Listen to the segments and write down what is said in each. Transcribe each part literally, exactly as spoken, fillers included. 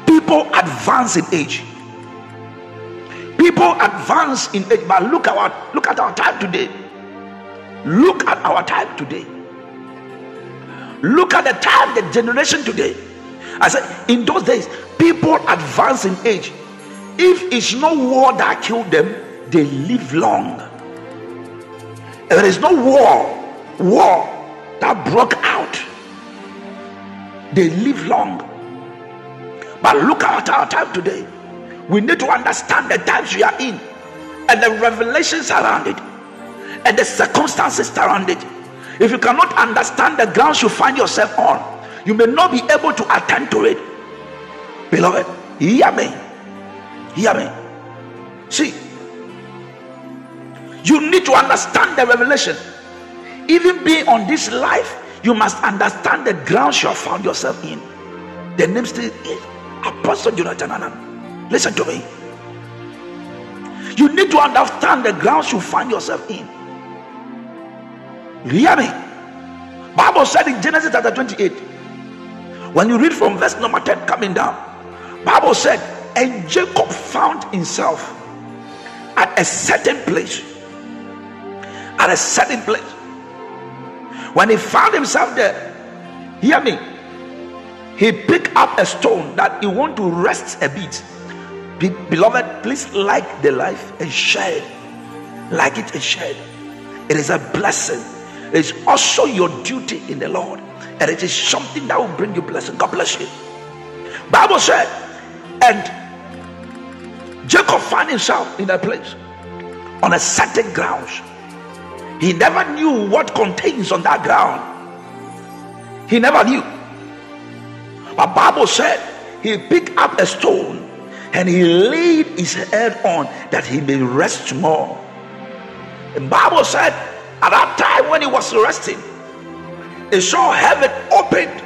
People advance in age. People advance in age. But look at our look at our time today. Look at our time today. Look at the time, the generation today. I said, in those days, people advance in age. If it's no war that killed them, they live long. If there is no war, war that broke out, they live long. But look at our time today. We need to understand the times we are in, and the revelations around it, and the circumstances around it. If you cannot understand the grounds you find yourself on, you may not be able to attend to it. Beloved, hear me. Hear me. See, you need to understand the revelation. Even being on this life, you must understand the grounds you have found yourself in. The name still is Apostle Jonathan Annan. Listen to me. You need to understand the grounds you find yourself in. Hear me. Bible said in Genesis chapter twenty-eight, when you read from verse number ten coming down, Bible said, and Jacob found himself at a certain place. At a certain place. When he found himself there, hear me, he picked up a stone that he want to rest a bit. Be- beloved, please like the life and share it. Like it and share it. It is a blessing. It is also your duty in the Lord, and it is something that will bring you blessing. God bless you. Bible said, and Jacob found himself in a place on a certain ground. He never knew what contains on that ground. He never knew. But Bible said he picked up a stone and he laid his head on that he may rest more. The Bible said at that time when he was resting, he saw heaven opened.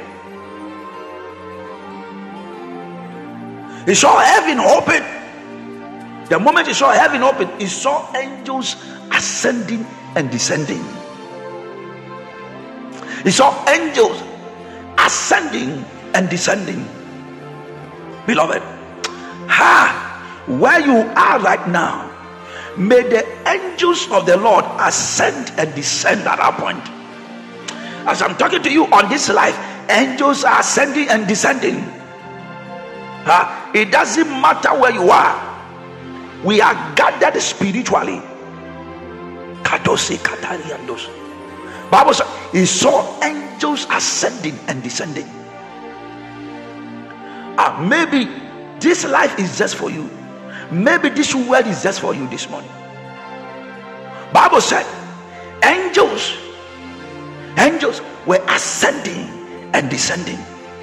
He saw heaven open. The moment he saw heaven open, he saw angels ascending and descending. He saw angels ascending and descending. Beloved, ha, where you are right now, may the angels of the Lord ascend and descend at that point. As I'm talking to you on this life, angels are ascending and descending. Ha, it doesn't matter where you are. We are gathered spiritually. Bible says he saw angels ascending and descending. Ah, maybe this life is just for you. Maybe this word is just for you this morning. Bible said angels, angels were ascending and descending.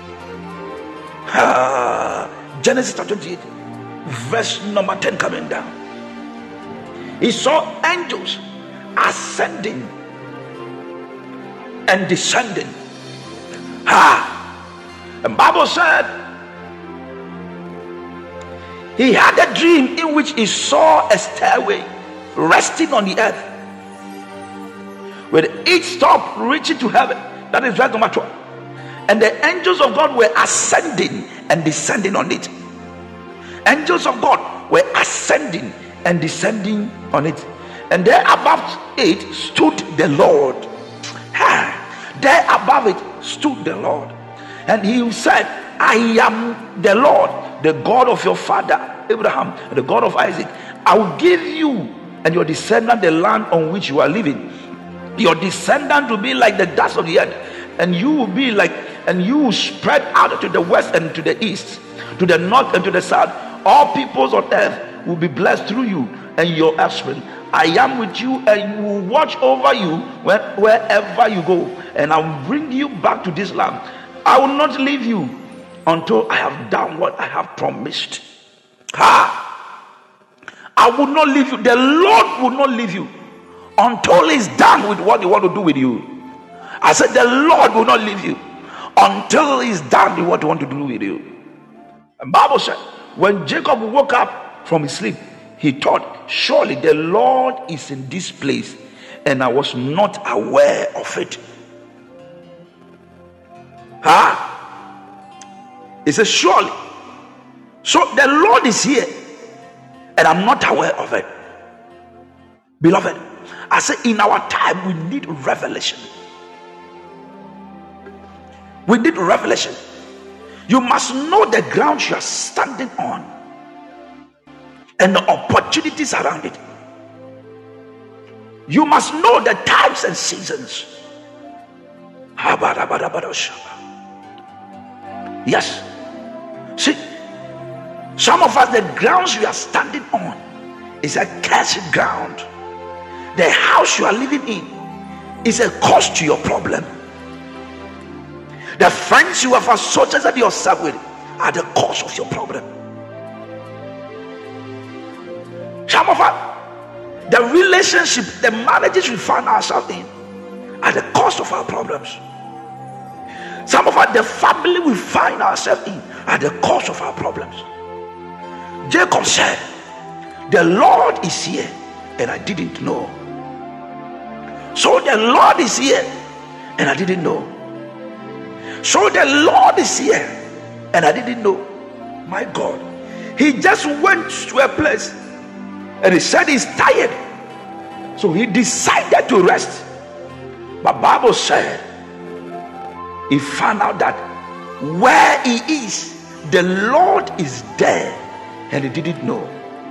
Ah, Genesis twenty-eight, verse number ten coming down. He saw angels ascending and descending. Ah, the Bible said he had a dream in which he saw a stairway resting on the earth, with each top reaching to heaven. That is verse number twelve. And the angels of God were ascending and descending on it. Angels of God were ascending and descending on it. And there above it stood the Lord. There above it stood the Lord. And he said, I am the Lord, the God of your father Abraham, the God of Isaac. I will give you and your descendant the land on which you are living. Your descendant will be like the dust of the earth, and you will be like, and you will spread out to the west and to the east, to the north and to the south. All peoples on earth will be blessed through you and your offspring. I am with you and will watch over you when, wherever you go, and I will bring you back to this land. I will not leave you until I have done what I have promised. Ha! I will not leave you. The Lord will not leave you until he's done with what he wants to do with you. I said the Lord will not leave you until he's done with what he wants to do with you. The Bible said when Jacob woke up from his sleep, he thought, surely the Lord is in this place, and I was not aware of it. Ha! He said, surely So the Lord is here, and I'm not aware of it. Beloved, I say in our time we need revelation. We need revelation. You must know the ground you are standing on and the opportunities around it. You must know the times and seasons. Yes. See, some of us, the grounds we are standing on is a cursed ground. The house you are living in is a cause to your problem. The friends you have associated yourself with are the cause of your problem. Some of us, the relationship, the marriages we find ourselves in are the cause of our problems. Some of us, the family we find ourselves in are the cause of our problems. Jacob said, the Lord is here and I didn't know. So the Lord is here and I didn't know. So the Lord is here and I didn't know. My God, he just went to a place and he said he's tired, so he decided to rest. But Bible said he found out that where he is, the Lord is there, and he didn't know.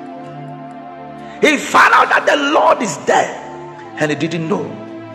He found out that the Lord is there, and he didn't know.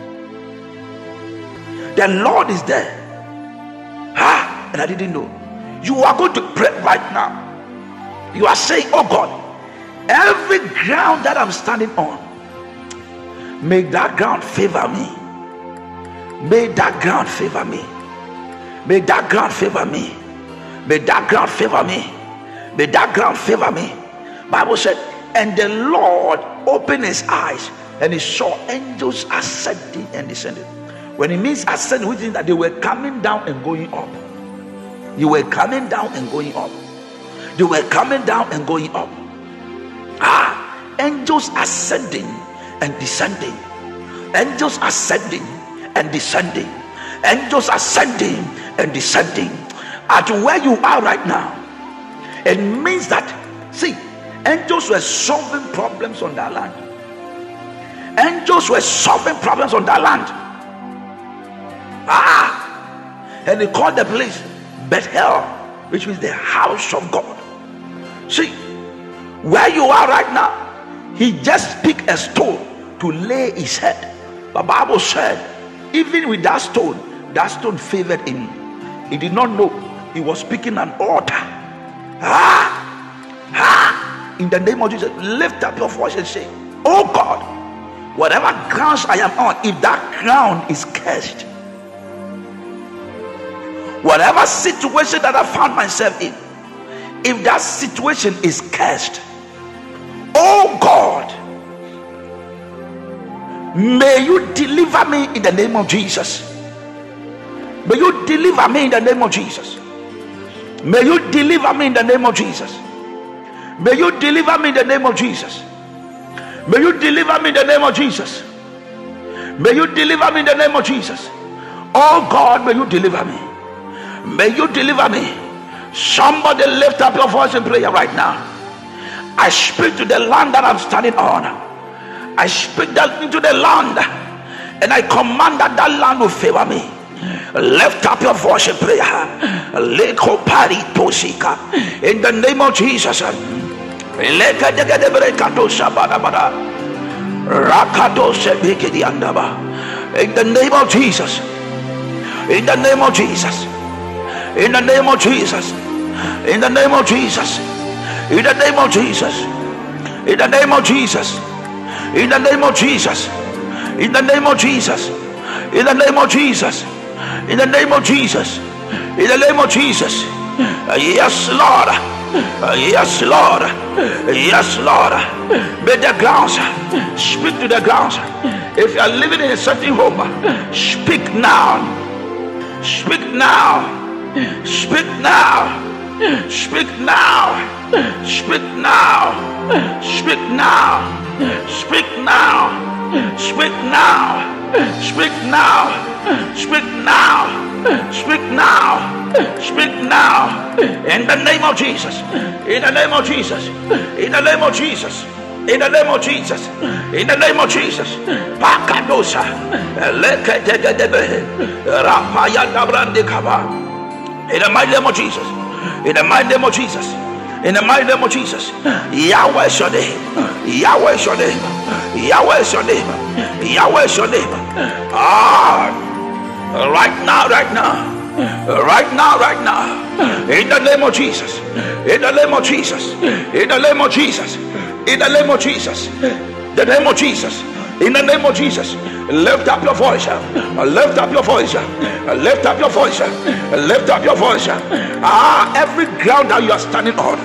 The Lord is there, ah, and I didn't know. You are going to pray right now. You are saying, oh God, every ground that I'm standing on, may that ground favor me. May that ground favor me. May that ground favor me. May that ground favor me. May that ground favor me. Bible said, and the Lord opened his eyes and he saw angels ascending and descending. When it means ascending, which means that they were coming down and going up. You were coming down and going up. They were coming down and going up. Ah, angels ascending and descending. Angels ascending and descending. Angels ascending and descending. At where you are right now, it means that, see, angels were solving problems on that land. Angels were solving problems on that land. Ah, and they called the place Bethel, which means the house of God. See, where you are right now, he just picked a stone to lay his head. The Bible said, even with that stone, that stone favored him. He did not know he was picking an altar. Ah, ah, in the name of Jesus, lift up your voice and say, oh God, whatever grounds I am on, if that ground is cursed, whatever situation that I found myself in, if that situation is cursed, oh God, may you deliver me in the name of Jesus. May you deliver me in the name of Jesus. May you deliver me in the name of Jesus. May you deliver me in the name of Jesus. May you deliver me in the name of Jesus. May you deliver me in the name of Jesus. Oh God, may you deliver me. May you deliver me. Somebody lift up your voice in prayer right now. I speak to the land that I'm standing on. I speak that into the land, and I command that that land will favor me. Lift up your voice in prayer. In the name of Jesus. In the name of Jesus. In the name of Jesus. In the name of Jesus. In the name of Jesus. In the name of Jesus. In the name of Jesus. In the name of Jesus. In the name of Jesus. In the name of Jesus. In the name of Jesus. In the name of Jesus. Yes, Lord. Yes, Lord. Yes, Lord. May the grounds, speak to the grounds. If you are living in a certain home, speak now. Speak now. Speak now. Speak now. Speak now. Speak now. Speak now. Speak now. Speak now. Speak now. Speak now. Speak now. In the name of Jesus. In the name of Jesus. In the name of Jesus. In the name of Jesus. In the name of Jesus. Pakadosa. Lekedegedebe. Rapayadabrandekaba. In the mighty name of Jesus. In the mighty name of Jesus. In the mighty name of Jesus. Yahweh is your name. Yahweh is your name. Yahweh is your name. Yahweh is your name. Ah, right now, right now. Right now, right now. In the name of Jesus. In the name of Jesus. In the name of Jesus. In the name of Jesus. The name of Jesus. In the name of Jesus. Lift up your voice. Lift up your voice. Lift up your voice. Lift up your voice. Ah, every ground that you are standing on.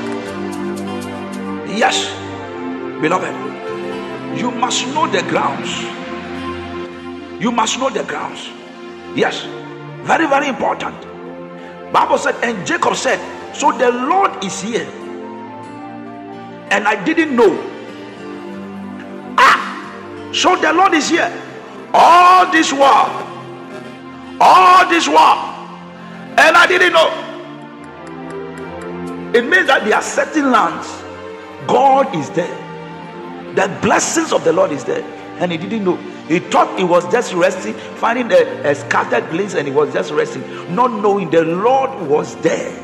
Yes, beloved, you must know the grounds. You must know the grounds. Yes, very, very important. Bible said, and Jacob said, so the Lord is here, and I didn't know. Ah, so the Lord is here. All this while, all this while, and I didn't know. It means that there are certain lands, God is there. The blessings of the Lord is there, and he didn't know. He thought he was just resting, finding a, a scattered place, and he was just resting, not knowing the Lord was there.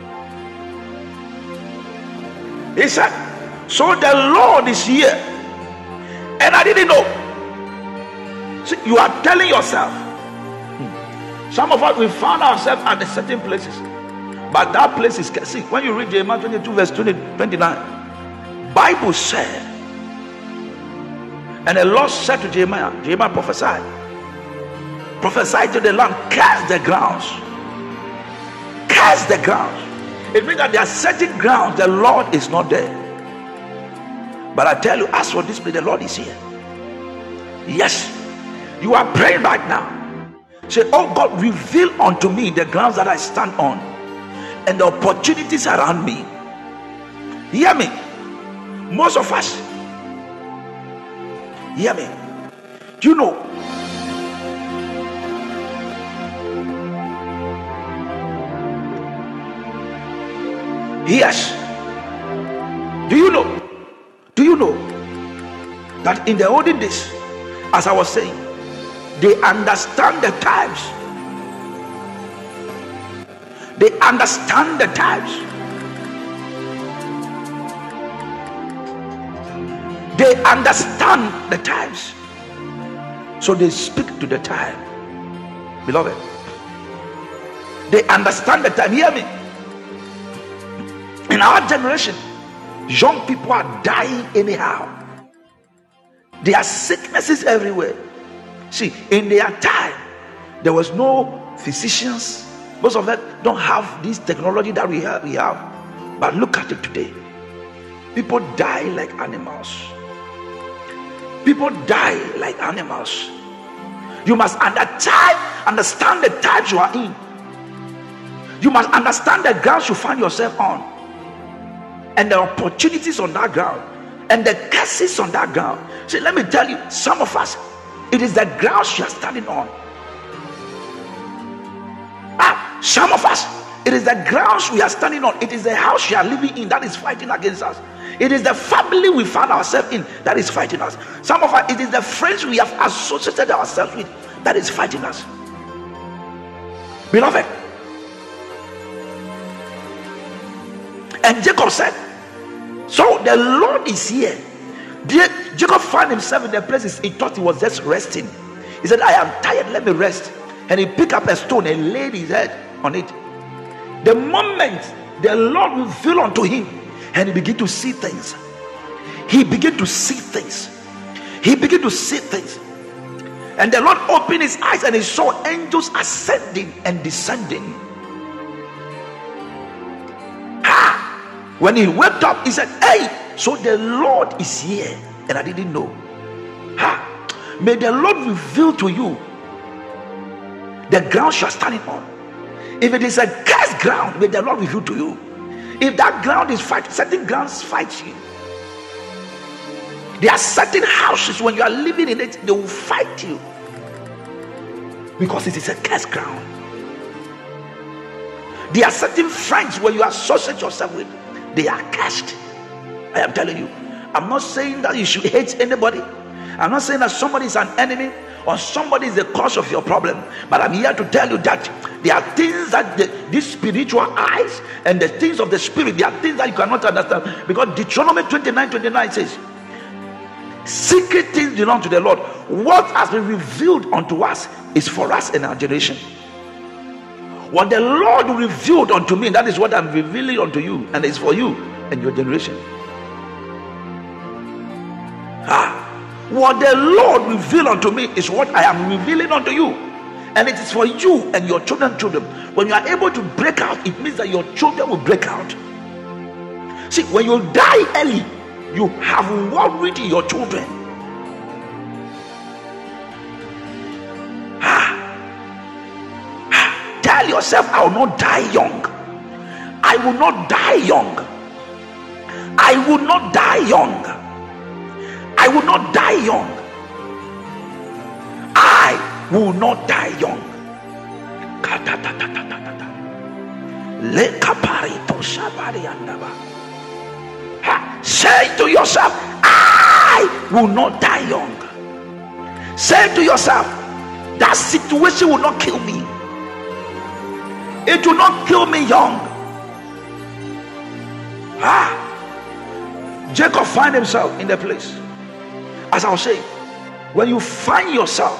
He said, so the Lord is here, and I didn't know. See, you are telling yourself. Hmm. Some of us, we found ourselves at a certain places, but that place is, see, when you read Jeremiah twenty-two verse twenty, twenty-nine, Bible said, and the Lord said to Jeremiah, Jeremiah prophesied, prophesy to the land, curse the grounds, curse the grounds. It means that there are certain grounds the Lord is not there. But I tell you, as for this place, the Lord is here. Yes, you are praying right now. Say, oh God, reveal unto me the grounds that I stand on and the opportunities around me. Hear me. Most of us, hear me. You know, yes. Do you know? Do you know that in the olden days, as I was saying, they understand the times. They understand the times. They understand the times. So they speak to the time. Beloved, they understand the time. Hear me. In our generation, young people are dying anyhow. There are sicknesses everywhere. See, in their time, there was no physicians. Most of them don't have this technology that we have. We have. But look at it today. People die like animals. People die like animals. You must understand the types you are in. You must understand the grounds you find yourself on, and the opportunities on that ground, and the curses on that ground. See, let me tell you, some of us, it is the grounds you are standing on. Ah, some of us, it is the grounds we are standing on. It is the house we are living in that is fighting against us. It is the family we found ourselves in that is fighting us. Some of us, it is the friends we have associated ourselves with that is fighting us. Beloved, and Jacob said, so the Lord is here. Jacob found himself in the places he thought he was just resting. He said, I am tired, let me rest. And he picked up a stone and laid his head on it. The moment the Lord revealed unto him, and he began to see things. He began to see things. He began to see things. And the Lord opened his eyes and he saw angels ascending and descending. Ah! When he woke up, he said, hey, so the Lord is here. And I didn't know. Ah! May the Lord reveal to you the ground you are standing on. If it is a cursed ground, may the Lord reveal to you. If that ground is fight, certain grounds fight you. There are certain houses, when you are living in it, they will fight you, because it is a cursed ground. There are certain friends where you associate yourself with, they are cursed. I am telling you. I'm not saying that you should hate anybody. I'm not saying that somebody is an enemy or somebody is the cause of your problem. But I'm here to tell you that there are things that the, these spiritual eyes and the things of the spirit, there are things that you cannot understand. Because Deuteronomy twenty-nine twenty-nine says, secret things belong to the Lord. What has been revealed unto us is for us in our generation. What the Lord revealed unto me, that is what I'm revealing unto you, and it's for you and your generation. Ah, what the Lord revealed unto me is what I am revealing unto you, and it is for you and your children children. When you are able to break out, it means that your children will break out. See, when you die early, you have worried your children. Ah, ah, tell yourself, I will not die young. I will not die young. I will not die young. I will not die young. I will not die young. Say to yourself, I will not die young. Say to yourself, that situation will not kill me. It will not kill me young. Ah, Jacob find himself in the place. As I was saying, when you find yourself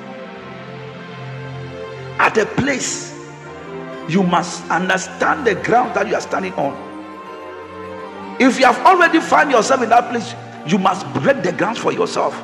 at a place, you must understand the ground that you are standing on. If you have already found yourself in that place, you must break the ground for yourself.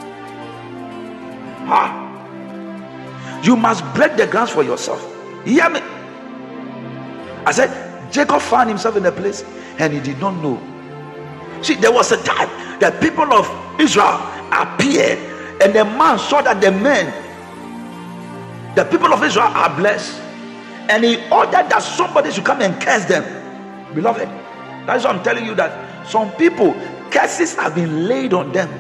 Ah, you must break the ground for yourself. You hear me? I said, Jacob found himself in a place and he did not know. See, there was a time the people of Israel appeared, and the man saw that the men, the people of Israel, are blessed, and he ordered that somebody should come and curse them. Beloved, that's why I'm telling you that some people, curses have been laid on them.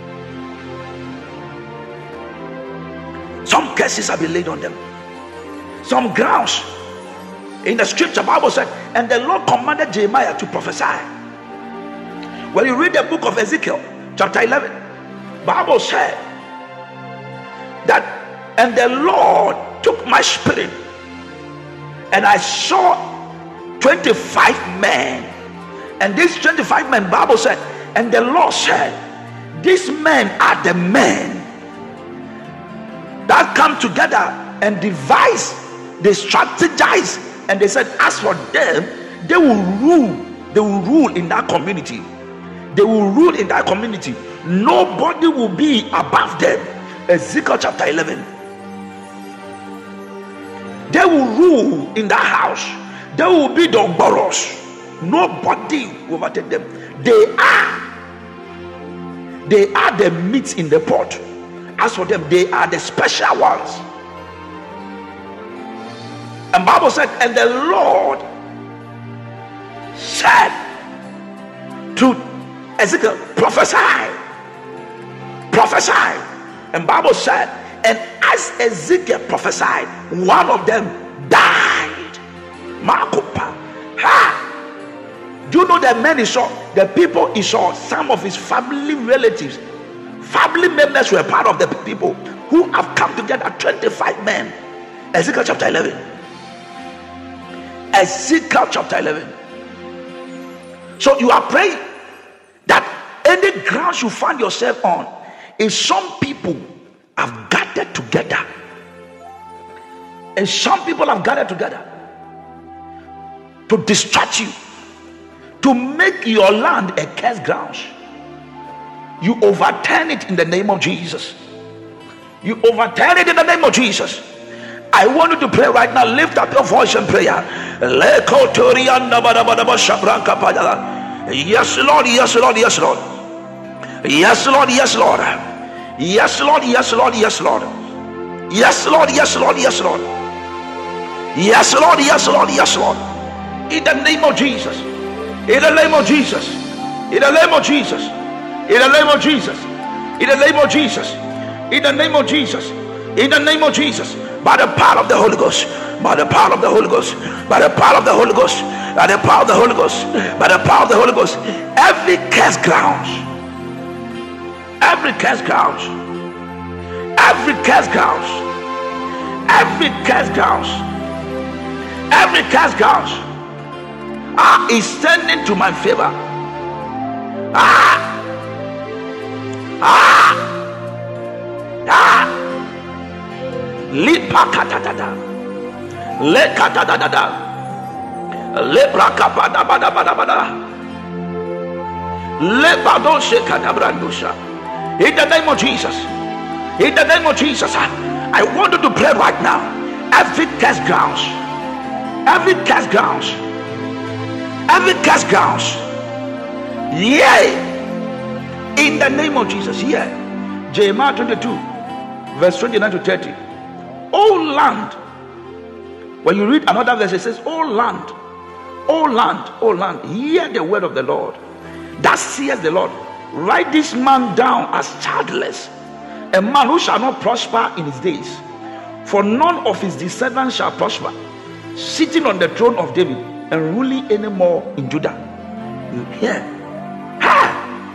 Some curses have been laid on them. Some grounds. In the scripture, Bible said, and the Lord commanded Jeremiah to prophesy. When you read the book of Ezekiel, chapter eleven, Bible said that, and the Lord took my spirit, and I saw twenty-five men, and these twenty-five men, Bible said, and the Lord said, these men are the men that come together and devise, they strategize, and they said, as for them, they will rule, they will rule in that community. They will rule in that community. Nobody will be above them. Ezekiel chapter eleven. They will rule in that house. They will be the boros. Nobody will overtake them. They are. They are the meat in the pot. As for them, they are the special ones. And Bible said, and the Lord said to Ezekiel, prophesy, prophesy. And Bible said, and as Ezekiel prophesied, one of them died. Makopa. Ha! Do you know that men he saw, the people he saw, some of his family relatives, family members were part of the people who have come together, twenty-five men. Ezekiel chapter eleven. Ezekiel chapter eleven. So you are praying that any ground you find yourself on, if some people have gathered together, and some people have gathered together to distract you, to make your land a cursed ground, you overturn it in the name of Jesus. You overturn it in the name of Jesus. I want you to pray right now. Lift up your voice and prayer. Yes, Lord, yes, Lord, yes, Lord. Yes, Lord, yes, Lord. Yes, Lord, yes, Lord, yes, Lord. Yes, Lord, yes, Lord, yes, Lord. Yes, Lord, yes, Lord, yes, Lord. In the name of Jesus. In the name of Jesus. In the name of Jesus. In the name of Jesus. In the name of Jesus. In the name of Jesus. In the name of Jesus, by the power of the Holy Ghost, by the power of the Holy Ghost, by the power of the Holy Ghost, by the power of the Holy Ghost, by the power of the Holy Ghost, every cursed ground, every cursed ground, every cursed ground, every cursed ground, every cursed ground ah, is turning to my favor. Ah, ah, ah. Lipa katatata, le katatata, le brakapada bada bada bada, le badoshe katabrandusha. In the name of Jesus, in the name of Jesus, I want you to pray right now. Every cursed grounds, every cursed grounds, every cursed grounds, yeah. In the name of Jesus, yeah. Jeremiah twenty-two, verse twenty-nine to thirty. Oh land, when you read another verse, it says, oh land, oh land, oh land, hear the word of the Lord. That says the Lord, write this man down as childless, a man who shall not prosper in his days, for none of his descendants shall prosper, sitting on the throne of David and ruling anymore in Judah. You hear? Ha!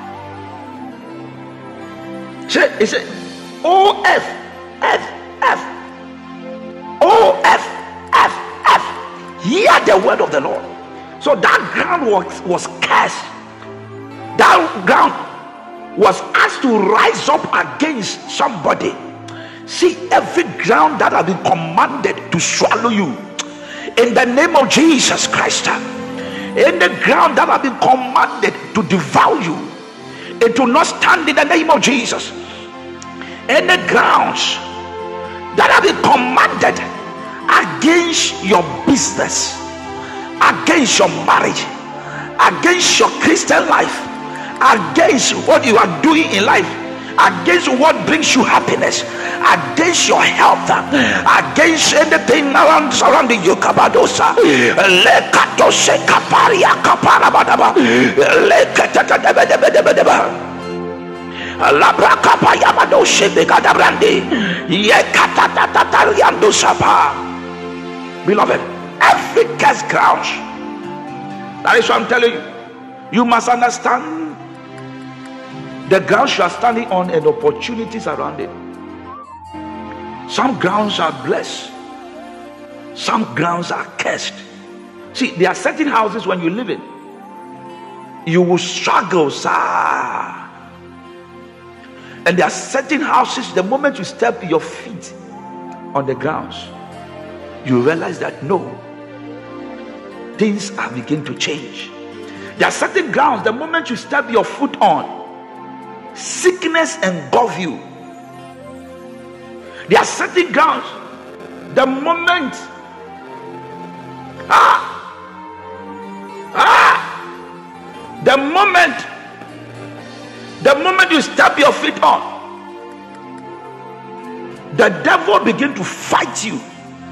Say, it said, O F, F, F, O F, F, F. Hear the word of the Lord. So that ground was, was cursed. That ground was asked to rise up against somebody. See, every ground that has been commanded to swallow you, in the name of Jesus Christ, in the ground that has been commanded to devour you, it will not stand in the name of Jesus. In the grounds that have been commanded against your business, against your marriage, against your Christian life, against what you are doing in life, against what brings you happiness, against your health, against anything around surrounding you, kabadosa lekatose kaparia kaparabadaba lekatadabadabadaba labra kapaya badoshe bekadabrande yekatatatariando sapa. Beloved, every cursed ground, that is what I'm telling you. You must understand the grounds you are standing on and opportunities around it. Some grounds are blessed, some grounds are cursed. See, there are certain houses when you live in, you will struggle, sir. And there are certain houses, the moment you step your feet on the grounds, you realize that no, things are beginning to change. There are certain grounds, the moment you step your foot on, sickness engulf you. There are certain grounds, the moment ah ah the moment the moment you step your feet on, the devil begin to fight you.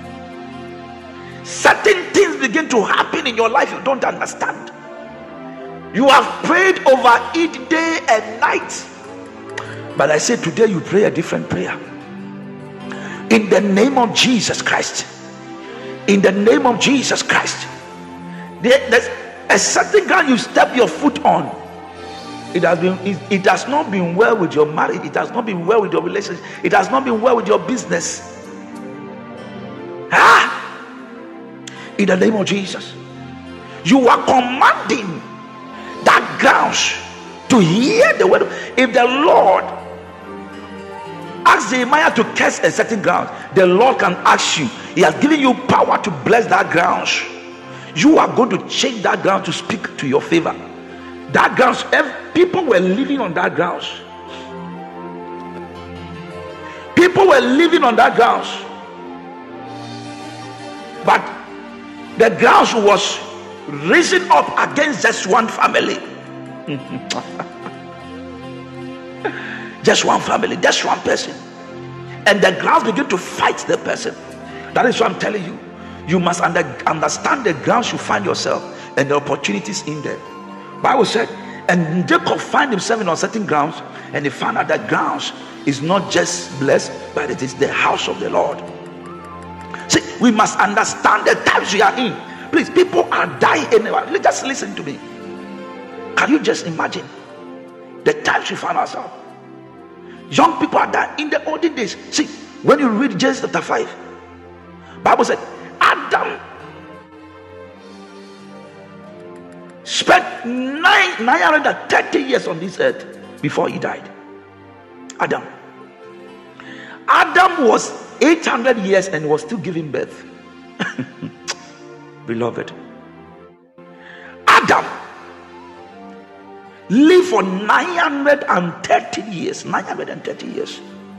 Certain things begin to happen in your life you don't understand. You have prayed over it day and night, but I say today you pray a different prayer. In the name of Jesus Christ, in the name of Jesus Christ, there, there's a certain ground you step your foot on. It has been, it, it has not been well with your marriage. It has not been well with your relationship. It has not been well with your business. Ah! In the name of Jesus, you are commanding that grounds to hear the word. If the Lord asks Nehemiah to curse a certain ground, the Lord can ask you. He has given you power to bless that grounds. You are going to change that ground to speak to your favor. That grounds, people were living on that grounds. People were living on that grounds, but the grounds was risen up against just one family. Just one family, just one person, and the grounds begin to fight the person. That is what I'm telling you. You must under, understand the grounds you find yourself and the opportunities in them. Bible said, And Jacob find himself in uncertain grounds, and he found out that grounds is not just blessed, but it is the house of the Lord. See, we must understand the times we are in. Please, people are dying anywhere. Just listen to me. Can you just imagine the times we find ourselves? Young people are dying in the olden days. See, when you read Genesis chapter five, Bible said Adam spent nine nine hundred and thirty years on this earth before he died. Adam. Adam was eight hundred years and was still giving birth. Beloved, Adam lived for nine hundred thirty years. nine hundred thirty years.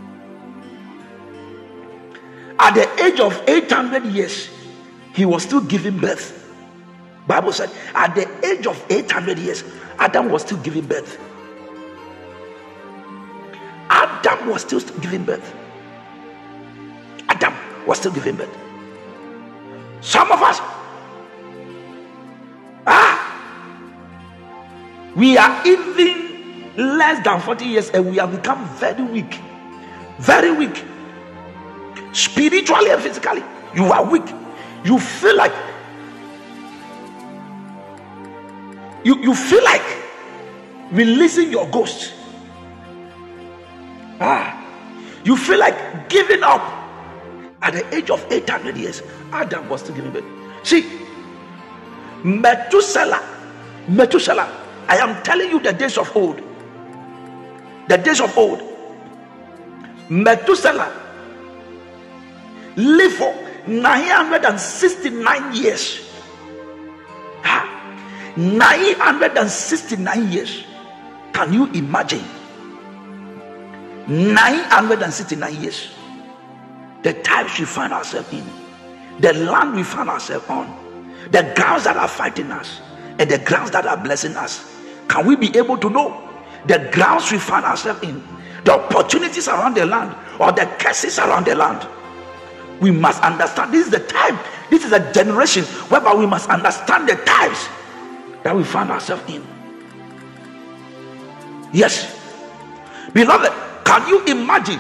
At the age of eight hundred years, he was still giving birth. Bible said at the age of eight hundred years, Adam was still giving birth. Adam was still giving birth. Adam was still giving birth. Some of us, ah, we are even less than forty years and we have become very weak. Very weak. Spiritually and physically, you are weak. You feel like you, you feel like releasing your ghost. Ah, you feel like giving up. At the age of eight hundred years, Adam was still giving birth. See, Methuselah, Methuselah, I am telling you the days of old. The days of old. Methuselah lived for nine hundred sixty-nine years. Ah, nine hundred sixty-nine years. Can you imagine? nine hundred sixty-nine years. The times we find ourselves in, the land we find ourselves on, the grounds that are fighting us, and the grounds that are blessing us. Can we be able to know the grounds we find ourselves in, the opportunities around the land, or the curses around the land? We must understand. This is the time, this is a generation whereby we must understand the times that we find ourselves in. Yes, beloved, can you imagine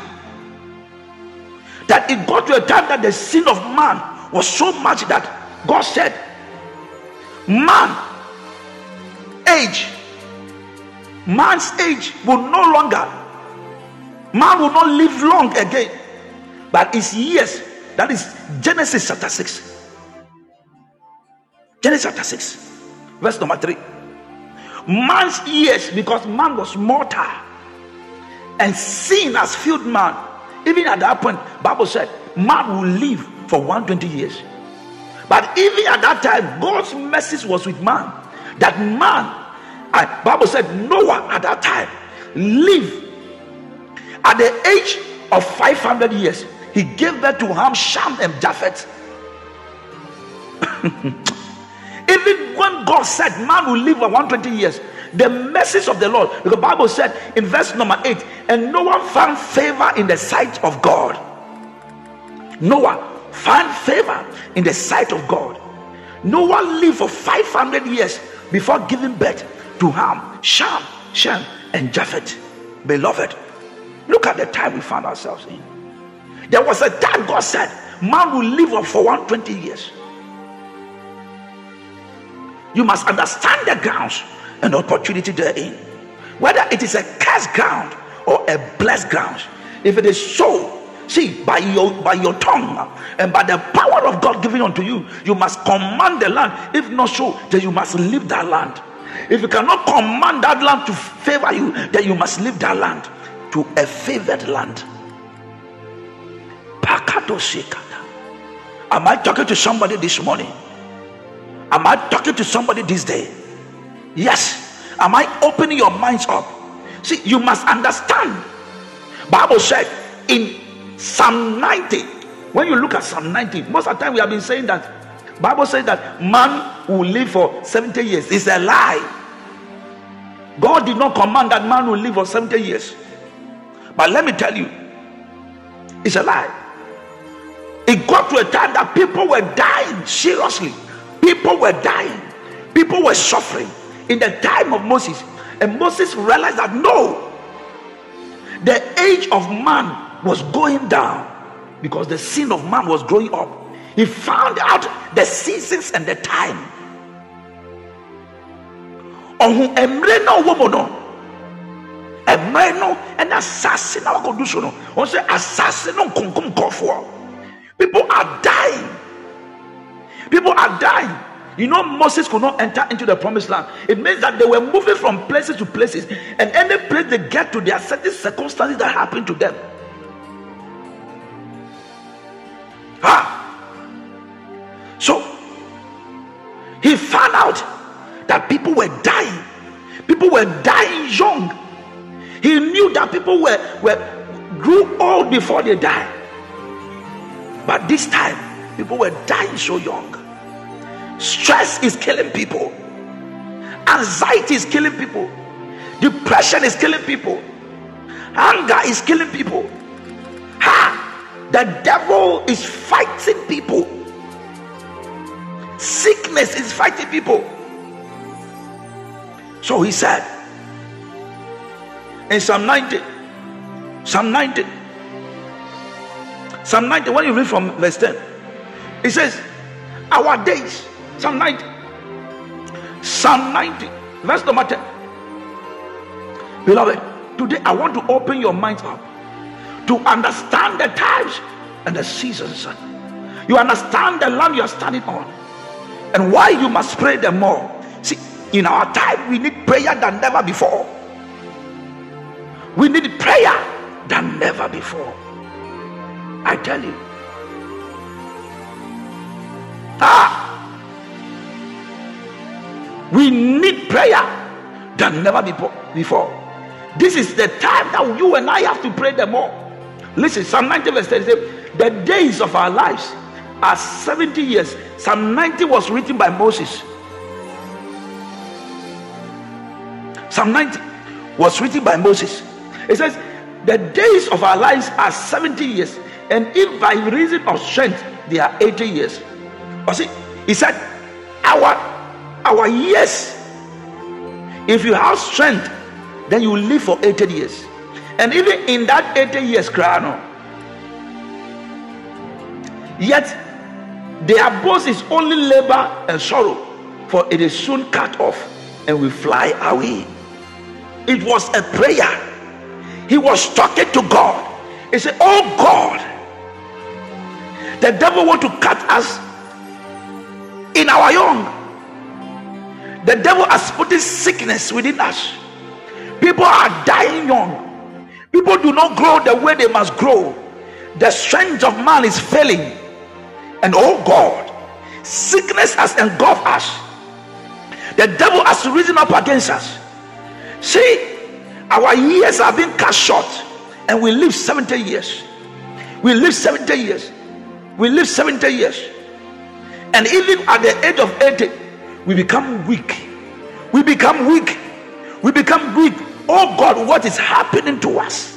that it got to a time that the sin of man was so much that God said, man, age, man's age will no longer, man will not live long again, but his years. That is Genesis chapter six. Genesis chapter six, verse number three. Man's years, because man was mortal and sin has filled man. Even at that point, Bible said man will live for one hundred twenty years. But even at that time, God's message was with man, that man, and Bible said Noah at that time lived at the age of five hundred years. He gave birth to Ham, Shem, and Japheth. Even when God said man will live for one hundred twenty years, the message of the Lord, the Bible said in verse number eight, and Noah found favor in the sight of God. Noah found favor in the sight of God. Noah lived for five hundred years before giving birth to Ham, Shem, Shem, and Japheth. Beloved, look at the time we found ourselves in. There was a time God said man will live for one hundred twenty years. You must understand the grounds and opportunity therein, whether it is a cursed ground or a blessed ground. If it is so, see, by your by your tongue and by the power of God given unto you, you must command the land. If not so, then you must leave that land. If you cannot command that land to favor you, then you must leave that land to a favored land. Am I talking to somebody this morning? Am I talking to somebody this day? Yes. Am I opening your minds up? See, you must understand. Bible said in Psalm ninety, when you look at Psalm ninety, most of the time we have been saying that Bible says that man will live for seventy years. It's a lie. God did not command that man will live for seventy years. But let me tell you, it's a lie. It got to a time that people were dying seriously. People were dying. People were suffering. In the time of Moses, And Moses realized that no, the age of man was going down because the sin of man was growing up. He found out the seasons and the time. Ohun emre no womono. Emre no and assassin na wakodu so no. On say assassin no konkom kofo. People are dying. People are dying. You know, Moses could not enter into the promised land. It means that they were moving from places to places, and any place they get to, there are certain circumstances that happen to them. Ah. So he found out that people were dying. People were dying young. He knew that people were, were grew old before they died. But this time, people were dying so young. Stress is killing people. Anxiety is killing people. Depression is killing people. Anger is killing people. Ha! The devil is fighting people. Sickness is fighting people. So he said in Psalm ninety, Psalm ninety, Psalm ninety, when you read from verse ten, it says, our days, Psalm ninety, Psalm ninety, verse number ten. Beloved, today I want to open your minds up to understand the times and the seasons. You understand the land you are standing on and why you must pray the more. See, in our time, we need prayer than never before. We need prayer than never before. I tell you. Ah, we need prayer than never before. This is the time that you and I have to pray the more. Listen, Psalm ninety verse ten says, the days of our lives are seventy years. Psalm ninety was written by Moses. Psalm ninety was written by Moses. It says, the days of our lives are seventy years, and if by reason of strength they are eighty years. Or see, he said, our our years, if you have strength, then you will live for eighty years. And even in that eighty years, crown, yet their boast is only labor and sorrow, for it is soon cut off and we fly away. It was a prayer. He was talking to God. He said, oh God, the devil want to cut us in our young. The devil has put this sickness within us. People are dying young. People do not grow the way they must grow. The strength of man is failing. And oh God, sickness has engulfed us. The devil has risen up against us. See, our years have been cut short, and we live seventy years. We live seventy years. We live seventy years. And even at the age of eighty, we become weak. We become weak. We become weak. Oh God, what is happening to us?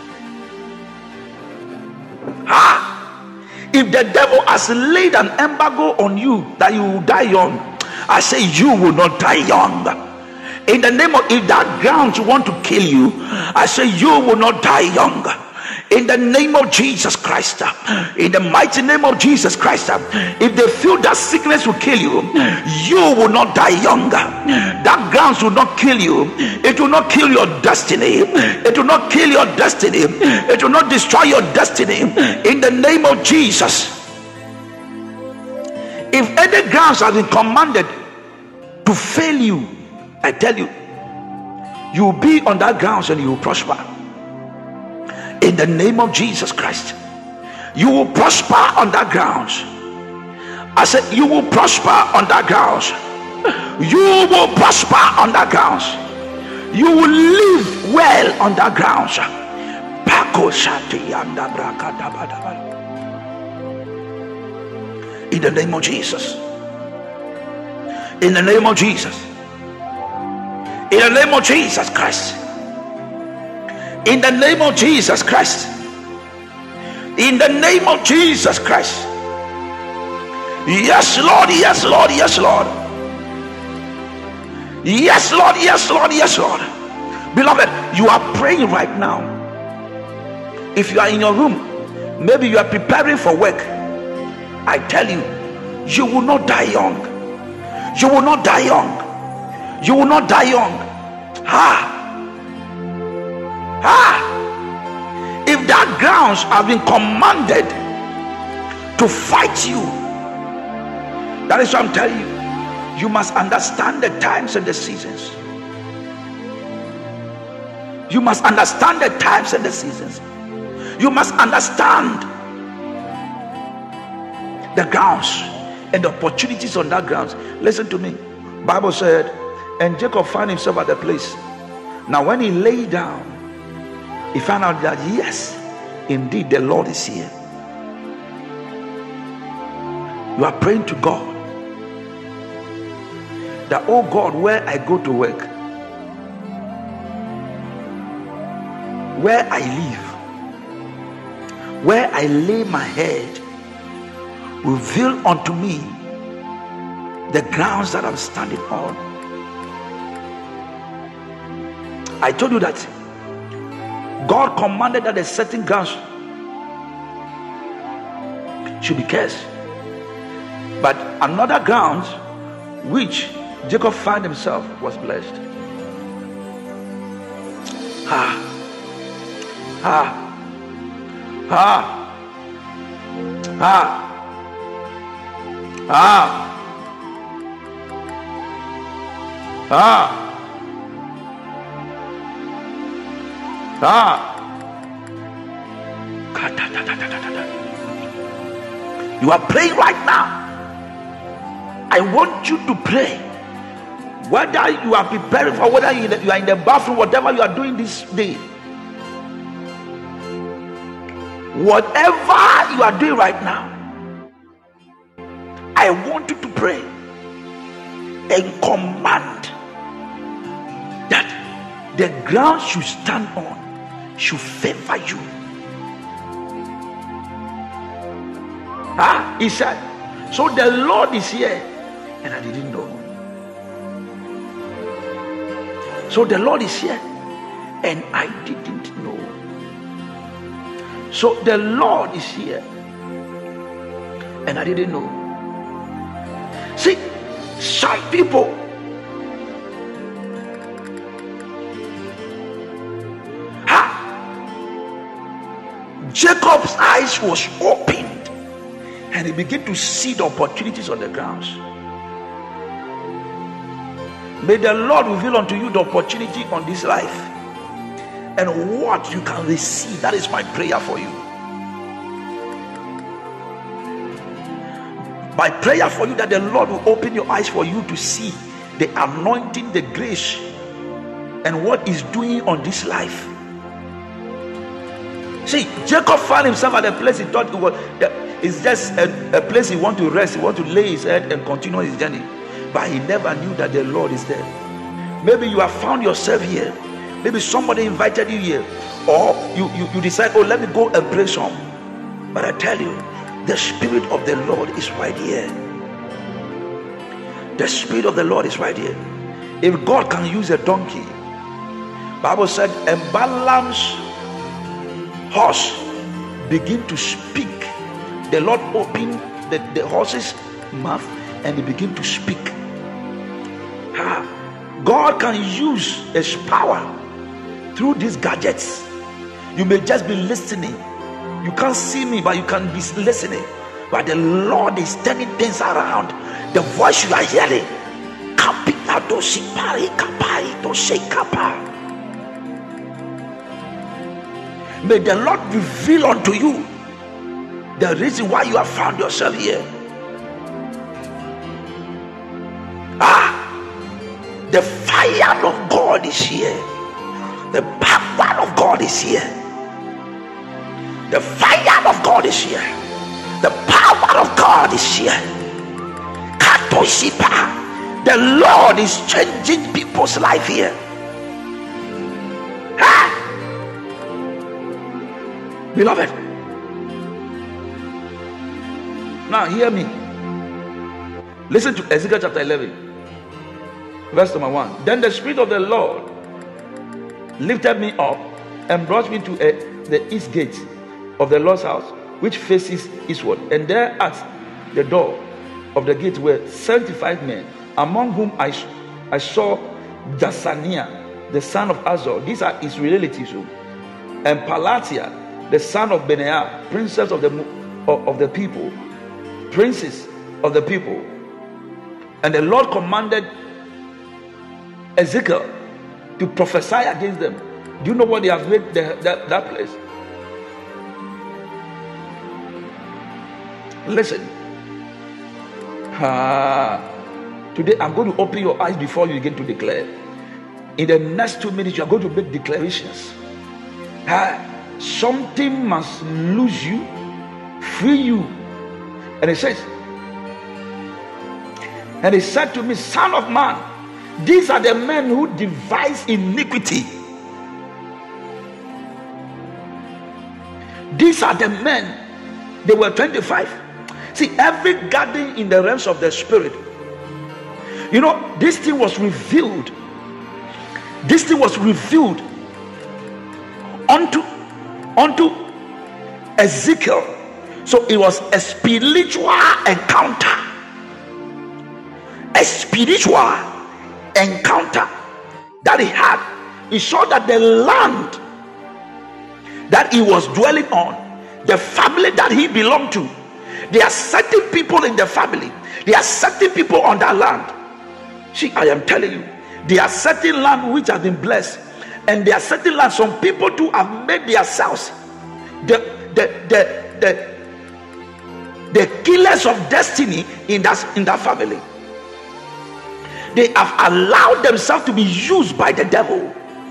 Ah, if the devil has laid an embargo on you that you will die young, I say you will not die young. In the name of, if that ground want to kill you, I say you will not die young. In the name of Jesus Christ, in the mighty name of Jesus Christ, if they feel that sickness will kill you, you will not die young. That ground will not kill you. It will not kill your destiny. It will not kill your destiny. It will not destroy your destiny. In the name of Jesus. If any grounds have been commanded to fail you, I tell you, you will be on that grounds and you will prosper. In the name of Jesus Christ, you will prosper on that grounds. I said, you will prosper on that grounds. You will prosper on that grounds. You will live well on that grounds. In the name of Jesus. In the name of Jesus. In the name of Jesus Christ. In the name of Jesus Christ. In the name of Jesus Christ. Yes, Lord. Yes, Lord. Yes, Lord. Yes, Lord. Yes, Lord. Yes, Lord. Beloved, you are praying right now. If you are in your room, maybe you are preparing for work. I tell you, you will not die young. You will not die young. You will not die young. Ha! Ha! If that grounds have been commanded to fight you, that is what I'm telling you. You must understand the times and the seasons. You must understand the times and the seasons. You must understand the grounds and the opportunities on that grounds. Listen to me. Bible said, and Jacob found himself at the place. Now when he lay down, he found out that yes, indeed the Lord is here. You are praying to God that, oh God, where I go to work, where I live, where I lay my head, reveal unto me the grounds that I'm standing on. I told you that God commanded that a certain grounds should be cursed, but another grounds which Jacob found himself was blessed. Ha! Ha! Ha! Ha! Ha! Ha! Ha! You are praying right now. I want you to pray. Whether you are preparing for, whether you are in the bathroom, whatever you are doing this day, whatever you are doing right now, I want you to pray and command that the ground you stand on should favor you. Ah, he said, so the Lord is here, and I didn't know. So the Lord is here, and I didn't know. So the Lord is here, and I didn't know. See, some people, ha, Jacob's eyes was opened, and he began to see the opportunities on the grounds. May the Lord reveal unto you the opportunity on this life and what you can receive. That is my prayer for you. My prayer for you, that the Lord will open your eyes for you to see the anointing, the grace, and what He's doing on this life. See, Jacob found himself at a place he thought it was, it's just a, a place he want to rest, he want to lay his head and continue his journey. But he never knew that the Lord is there. Maybe you have found yourself here. Maybe somebody invited you here, or you, you, you decide, oh, let me go and pray some. But I tell you, the Spirit of the Lord is right here. The Spirit of the Lord is right here. If God can use a donkey, Bible said, and Balaam's horse begin to speak. The Lord opened the, the horse's mouth, and he began to speak. Ah, God can use His power through these gadgets. You may just be listening. You can't see me, but you can be listening. But the Lord is turning things around. The voice you are hearing, may the Lord reveal unto you the reason why you have found yourself here. Ah, the fire of God is here. The power of God is here. The fire of God is here. The power of God is here. Katoshipa. The Lord is changing people's life here. Ah. Beloved, now hear me. Listen to Ezekiel chapter eleven, verse number one. Then the Spirit of the Lord lifted me up and brought me to a, the east gate of the Lord's house, which faces eastward. And there at the door of the gate were seventy-five men, among whom I, I saw Jasaniah, the son of Azor. These are his relatives. And Palatiah, the son of Benaiah, princes of the, of, of the people, princes of the people. And the Lord commanded Ezekiel to prophesy against them. Do you know what they have made the, that, that place? Listen. Ah, today I'm going to open your eyes before you begin to declare. In the next two minutes, you are going to make declarations. Ah, something must lose you, free you. And it says, and he said to me, Son of man, these are the men who devise iniquity. These are the men. They were twenty-five. See, every garden in the realms of the spirit, you know, this thing was revealed. This thing was revealed unto unto Ezekiel. So it was a spiritual encounter. A spiritual encounter that he had. He saw that the land that he was dwelling on, the family that he belonged to, there are certain people in the family, there are certain people on that land. See, I am telling you, there are certain land which have been blessed, and there are certain land some people too have made themselves the the the the, the killers of destiny in that in that family. They have allowed themselves to be used by the devil.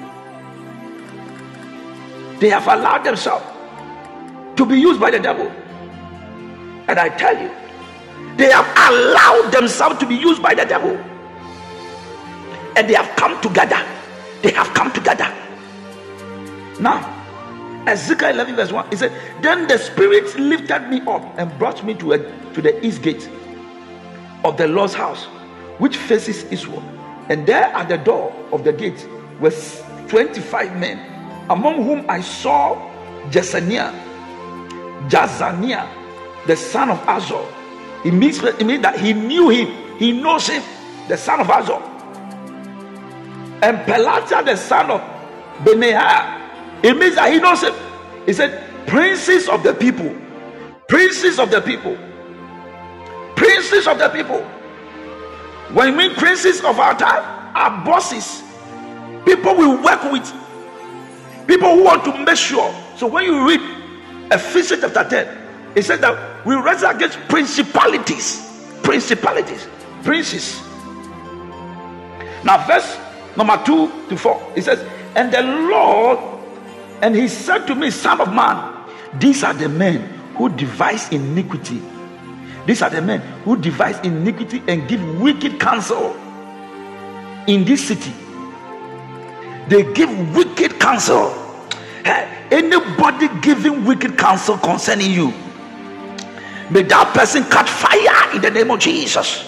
They have allowed themselves to be used by the devil. And I tell you, they have allowed themselves to be used by the devil. And they have come together. They have come together. Now, Ezekiel eleven verse one, he said, then the Spirit lifted me up and brought me to, a, to the east gate of the Lord's house, which faces eastward. And there at the door of the gate were twenty-five men, among whom I saw Jasaniah, Jazaniah, the son of Azor. It means, it means that he knew him, he knows him, the son of Azor. And Pelatiah, the son of Benaiah, it means that he knows him. He said, princes of the people, princes of the people, princes of the people. When we mean princes of our time, our bosses, people we work with, people who want to make sure. So when you read Ephesians chapter ten, it says that we wrestle against principalities, principalities, princes. Now, verse number two to four, it says, and the Lord, and he said to me, Son of man, these are the men who devise iniquity. These are the men who devise iniquity and give wicked counsel in this city. They give wicked counsel. Anybody giving wicked counsel concerning you, may that person catch fire in the name of Jesus.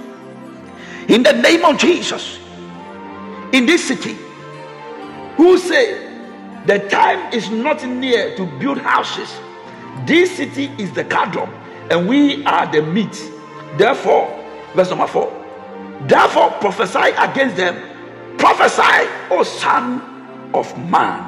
In the name of Jesus. In this city, who say the time is not near to build houses. This city is the cardom, and we are the meat. Therefore, verse number four, therefore prophesy against them. Prophesy, O son of man.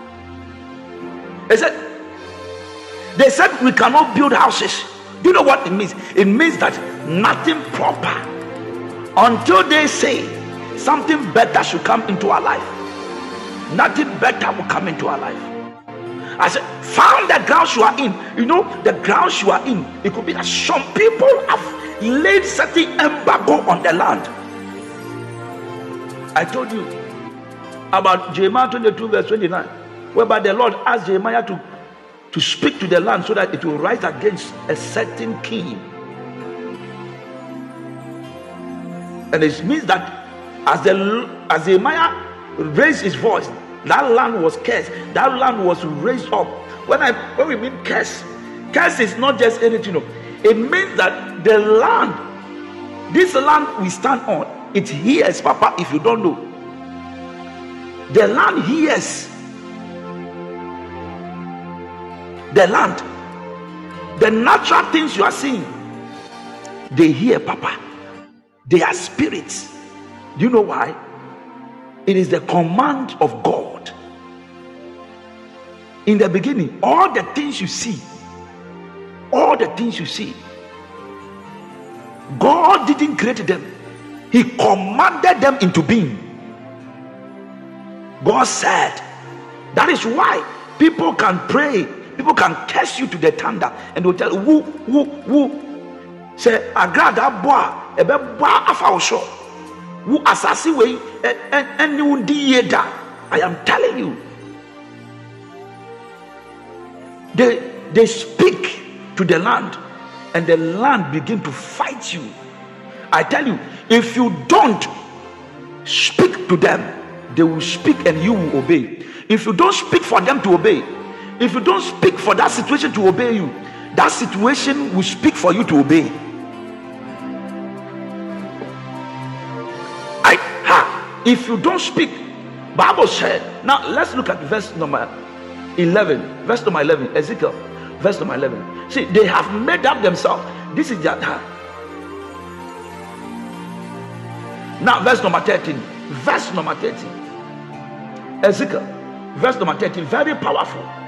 They said, they said we cannot build houses. Do you know what it means? It means that nothing proper until they say something better should come into our life. Nothing better will come into our life. I said, found the grounds you are in. You know, the grounds you are in. It could be that some people have laid certain embargo on the land. I told you about Jeremiah twenty-two verse twenty-nine, whereby the Lord asked Jeremiah to, to speak to the land so that it will rise against a certain king. And it means that as the as Jeremiah raised his voice, that land was cursed. That land was raised up. When I when we mean curse, curse is not just anything. You know. It means that the land, this land we stand on, it hears, Papa, if you don't know. The land hears. The land, the natural things you are seeing, they hear, Papa. They are spirits. Do you know why? It is the command of God. In the beginning, all the things you see, all the things you see, God didn't create them. He commanded them into being. God said. That is why people can pray. People can curse you to the thunder, and they will tell you, woo, woo, woo. Say, agrada boa, ebe boa afaosho. Woo asasi way, and you dieda. I am telling you. They they speak to the land, and the land begin to fight you. I tell you, if you don't speak to them, they will speak and you will obey. If you don't speak for them to obey, if you don't speak for that situation to obey you, that situation will speak for you to obey. I ha, if you don't speak, Bible said. Now let's look at verse number eleven. Verse number eleven, Ezekiel, verse number eleven. See, they have made up themselves. This is their time. Now, verse number thirteen. Verse number thirteen. Ezekiel, verse number thirteen. Very powerful.